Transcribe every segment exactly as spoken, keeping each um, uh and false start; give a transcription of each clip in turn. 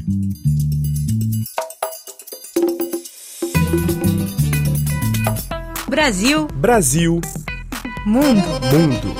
Brasil. Brasil. Mundo. Mundo.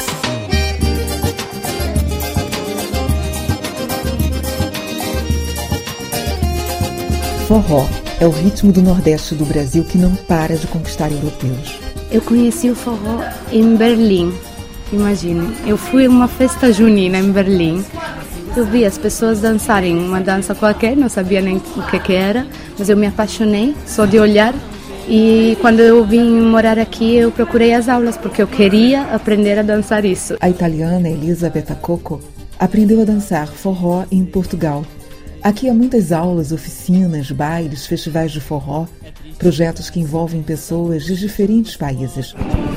Forró é o ritmo do Nordeste do Brasil que não para de conquistar europeus. Eu conheci o forró em Berlim. Imagine, eu fui a uma festa junina em Berlim. Eu vi as pessoas dançarem uma dança qualquer, não sabia nem o que, que era, mas eu me apaixonei só de olhar. E quando eu vim morar aqui, eu procurei as aulas, porque eu queria aprender a dançar isso. A italiana Elisa Betacocco aprendeu a dançar forró em Portugal. Aqui há muitas aulas, oficinas, bailes, festivais de forró, projetos que envolvem pessoas de diferentes países.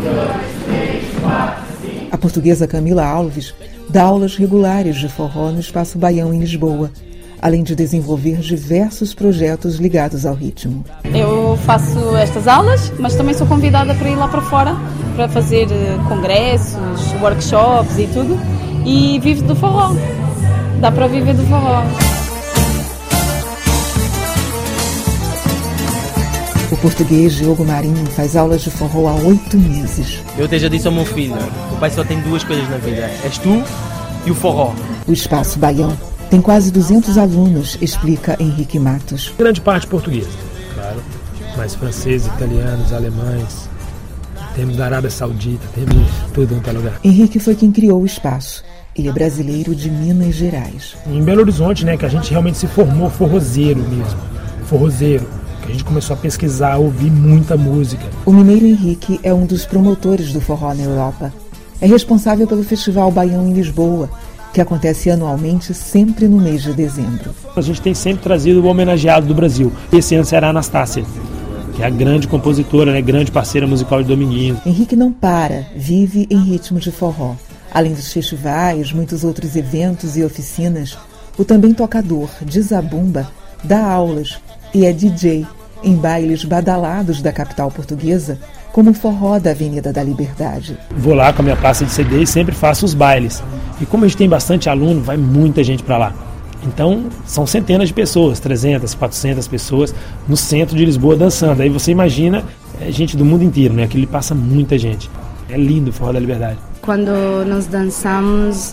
A portuguesa Camila Alves dá aulas regulares de forró no Espaço Baião em Lisboa, além de desenvolver diversos projetos ligados ao ritmo. Eu faço estas aulas, mas também sou convidada para ir lá para fora, para fazer congressos, workshops e tudo, e vivo do forró. Dá para viver do forró. O português Diogo Marinho faz aulas de forró há oito meses. Eu até já disse ao meu filho, o pai só tem duas coisas na vida, és tu e o forró. O Espaço Baião tem quase duzentos alunos, explica Henrique Matos. Grande parte portuguesa, claro, mas franceses, italianos, alemães, temos da Arábia Saudita, temos tudo em lugar. Henrique foi quem criou o espaço. Ele é brasileiro de Minas Gerais. Em Belo Horizonte, né, que a gente realmente se formou forrozeiro mesmo, forrozeiro. A gente começou a pesquisar, a ouvir muita música. O mineiro Henrique é um dos promotores do forró na Europa. É responsável pelo Festival Baião em Lisboa, que acontece anualmente sempre no mês de dezembro. A gente tem sempre trazido o homenageado do Brasil. Esse ano será a Anastácia, que é a grande compositora, né, grande parceira musical de Dominguinhos. Henrique não para, vive em ritmo de forró. Além dos festivais, muitos outros eventos e oficinas, o também tocador de zabumba dá aulas e é D J em bailes badalados da capital portuguesa, como o forró da Avenida da Liberdade. Vou lá com a minha pasta de C D e sempre faço os bailes. E como a gente tem bastante aluno, vai muita gente para lá. Então, são centenas de pessoas, trezentas, quatrocentas pessoas no centro de Lisboa dançando. Aí você imagina, é gente do mundo inteiro, né? Aqui passa muita gente. É lindo o forró da Liberdade. Quando nós dançamos,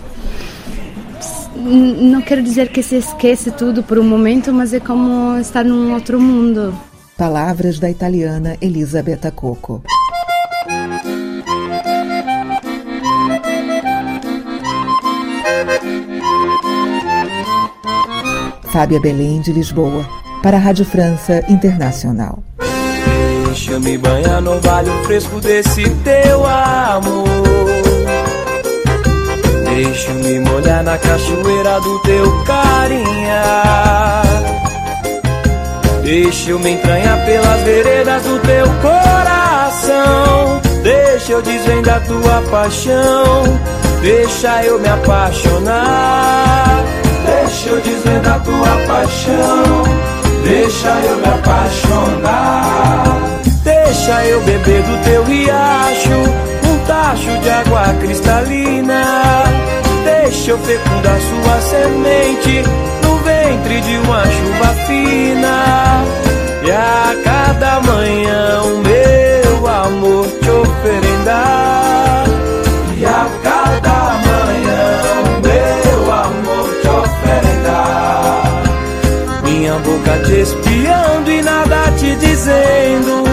não quero dizer que se esquece tudo por um momento, mas é como estar num outro mundo. Palavras da italiana Elisa Betacocco. Fábia Belém, de Lisboa, para a Rádio França Internacional. Deixa-me banhar no orvalho fresco desse teu amor. Deixa-me molhar na cachoeira do teu carinhar. Deixa eu me entranhar pelas veredas do teu coração. Deixa eu desvendar tua paixão. Deixa eu me apaixonar. Deixa eu desvendar tua paixão. Deixa eu me apaixonar. Deixa eu beber do teu riacho, um tacho de água cristalina. Deixa eu fecundar sua semente no ventre de uma chuva fina. E a cada manhã o meu amor te oferendar. E a cada manhã o meu amor te oferendar. Minha boca te espiando e nada te dizendo.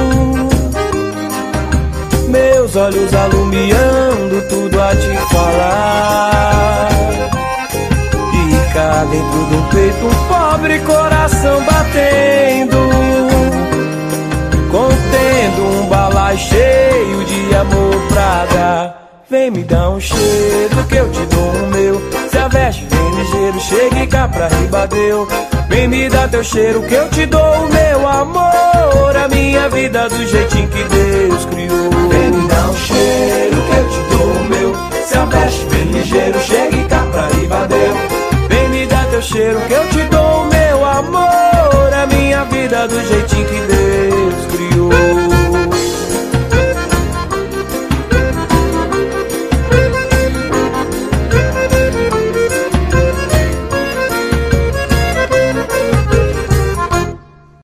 Meus olhos alumiando tudo a te falar. E cá dentro do peito um pobre coração batendo, contendo um balai cheio de amor pra dar. Vem me dar um cheiro que eu te dou o meu. Se a veste vem ligeiro, chegue cá pra Ribadeu. Vem me dar teu cheiro que eu te dou o meu amor. A minha vida do jeitinho que Deus criou. Vem me dar um cheiro que eu te dou o meu. Se a veste vem ligeiro, chegue cá pra Ribadeu. Vem me dar teu cheiro que eu te dou o meu amor. A minha vida do jeitinho que